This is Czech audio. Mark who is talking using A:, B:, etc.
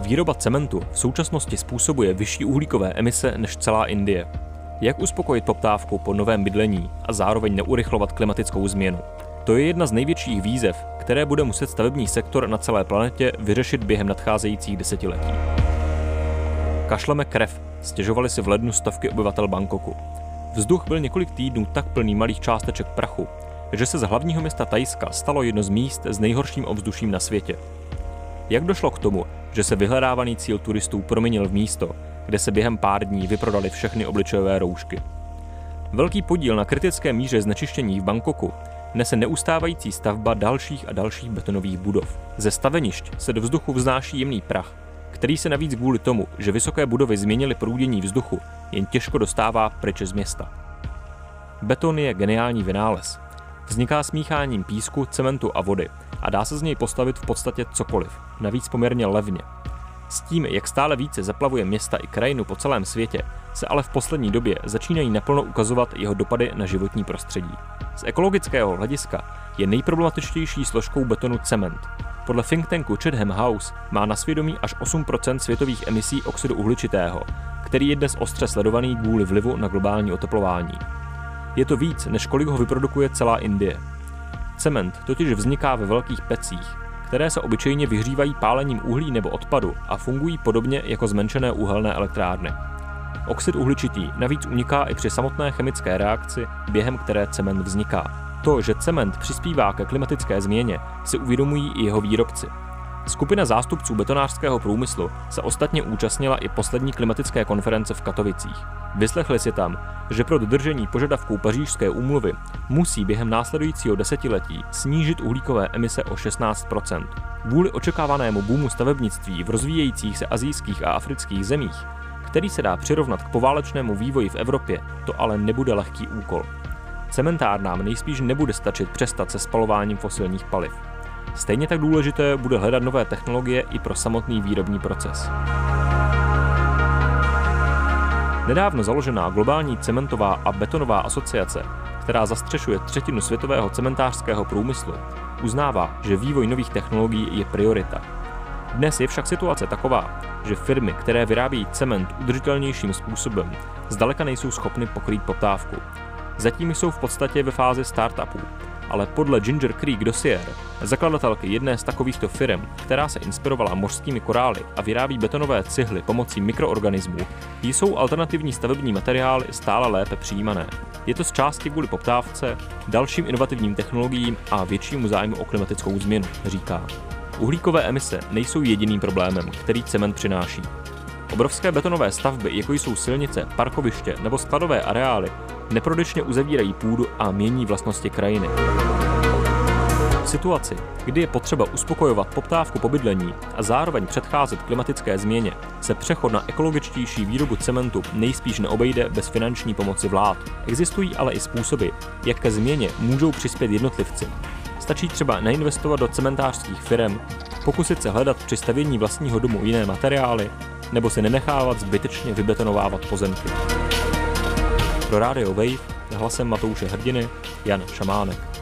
A: Výroba cementu v současnosti způsobuje vyšší uhlíkové emise než celá Indie. Jak uspokojit poptávku po novém bydlení a zároveň neurychlovat klimatickou změnu? To je jedna z největších výzev, které bude muset stavební sektor na celé planetě vyřešit během nadcházejících desetiletí. Kašleme krev, stěžovali si v lednu stovky obyvatel Bangkoku. Vzduch byl několik týdnů tak plný malých částeček prachu, že se z hlavního města Thajska stalo jedno z míst s nejhorším ovzduším na světě. Jak došlo k tomu, že se vyhledávaný cíl turistů proměnil v místo, kde se během pár dní vyprodaly všechny obličejové roušky? Velký podíl na kritické míře znečištění v Bangkoku nese neustávající stavba dalších a dalších betonových budov. Ze stavenišť se do vzduchu vznáší jemný prach, který se navíc kvůli tomu, že vysoké budovy změnily proudění vzduchu, jen těžko dostává pryč z města. Beton je geniální vynález. Vzniká smícháním písku, cementu a vody a dá se z něj postavit v podstatě cokoliv, navíc poměrně levně. S tím, jak stále více zaplavuje města i krajinu po celém světě, se ale v poslední době začínají naplno ukazovat jeho dopady na životní prostředí. Z ekologického hlediska je nejproblematičtější složkou betonu cement. Podle think tanku Chatham House má na svědomí až 8% světových emisí oxidu uhličitého, který je dnes ostře sledovaný kvůli vlivu na globální oteplování. Je to víc, než kolik ho vyprodukuje celá Indie. Cement totiž vzniká ve velkých pecích, které se obyčejně vyhřívají pálením uhlí nebo odpadu a fungují podobně jako zmenšené uhelné elektrárny. Oxid uhličitý navíc uniká i při samotné chemické reakci, během které cement vzniká. To, že cement přispívá ke klimatické změně, si uvědomují i jeho výrobci. Skupina zástupců betonářského průmyslu se ostatně účastnila i poslední klimatické konference v Katovicích. Vyslechli si tam, že pro dodržení požadavků Pařížské úmluvy musí během následujícího desetiletí snížit uhlíkové emise o 16%. Kvůli očekávanému boomu stavebnictví v rozvíjejících se asijských a afrických zemích, který se dá přirovnat k poválečnému vývoji v Evropě, to ale nebude lehký úkol. Cementárnám nejspíš nebude stačit přestat se spalováním fosilních paliv. Stejně tak důležité bude hledat nové technologie i pro samotný výrobní proces. Nedávno založená globální cementová a betonová asociace, která zastřešuje třetinu světového cementářského průmyslu, uznává, že vývoj nových technologií je priorita. Dnes je však situace taková, že firmy, které vyrábějí cement udržitelnějším způsobem, zdaleka nejsou schopny pokrýt poptávku. Zatím jsou v podstatě ve fázi startupů, ale podle Ginger Creek Dossier, zakladatelky jedné z takovýchto firm, která se inspirovala mořskými korály a vyrábí betonové cihly pomocí mikroorganismů, jsou alternativní stavební materiály stále lépe přijímané. Je to z části kvůli poptávce, dalším inovativním technologiím a většímu zájmu o klimatickou změnu, říká. Uhlíkové emise nejsou jediným problémem, který cement přináší. Obrovské betonové stavby, jako jsou silnice, parkoviště nebo skladové areály, neprodyšně uzavírají půdu a mění vlastnosti krajiny. V situaci, kdy je potřeba uspokojovat poptávku po bydlení a zároveň předcházet klimatické změně, se přechod na ekologičtější výrobu cementu nejspíš neobejde bez finanční pomoci vlád. Existují ale i způsoby, jak ke změně můžou přispět jednotlivci. Stačí třeba neinvestovat do cementářských firem, pokusit se hledat při stavění vlastního domu jiné materiály, nebo se nenechávat zbytečně vybetonovávat pozemky. Pro Radio Wave hlasem Matouše Hrdiny Jan Šamánek.